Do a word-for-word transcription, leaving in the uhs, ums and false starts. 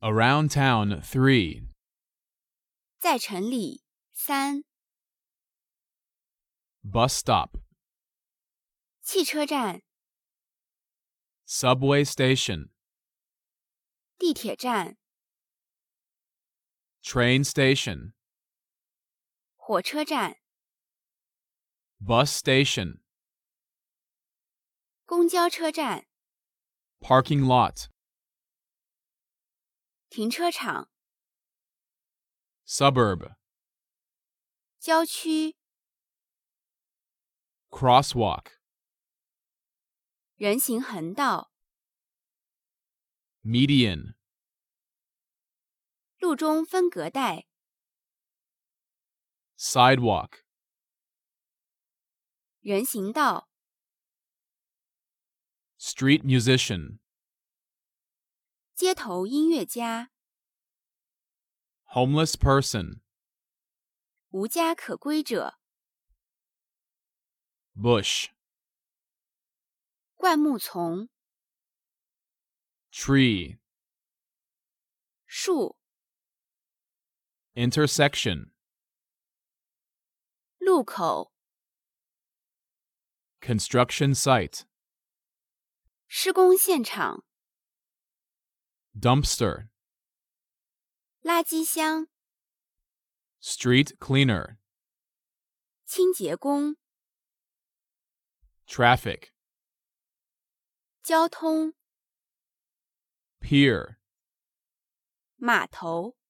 Around town, three. 在城里，三。 Bus stop. 汽车站、 Subway station. 地铁站、 Train station. 火车站、 Bus station. 公交车站、 Parking lot. 停车场、 Suburb. 郊区、 Crosswalk. 人行横道、 Median. 路中分隔带、 Sidewalk. 人行道、 Street musician. 街头音乐家、 Homeless person. 无家可归者、 Bush. 灌木丛、 Tree. 树、 Intersection. 路口、 Construction site. 施工现场、 Dumpster. 垃圾箱、 Street cleaner. 清洁工、 Traffic. 交通、 Pier. 码头。